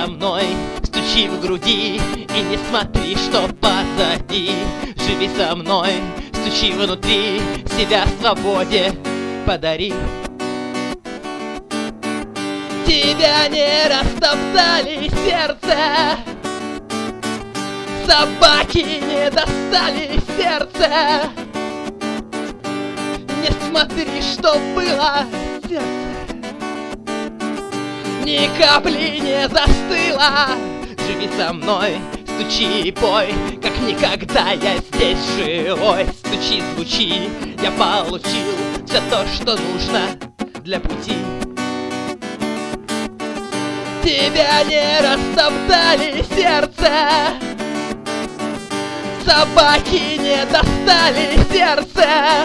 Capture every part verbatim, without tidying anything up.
мной, стучи в груди и не смотри, что позади. Живи со мной, стучи внутри, себя свободе подари. Тебя не растоптали сердце, собаки не достали сердце. Не смотри, что было сердце, ни капли не застыло. Живи со мной, стучи и пой, как никогда я здесь живой. Стучи, звучи, я получил все то, что нужно для пути. Тебя не растоптали сердце, собаки не достали сердце.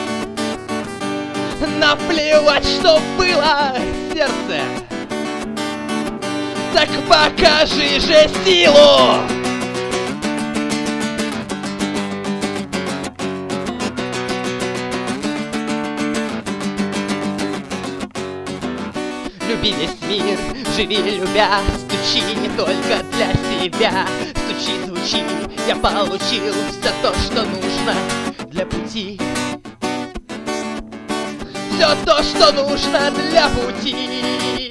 Наплевать, что было сердце, так покажи же силу. Люби весь мир, живи любя, стучи не только для себя. Стучи, звучи, я получил все то, что нужно для пути. Все то, что нужно для пути.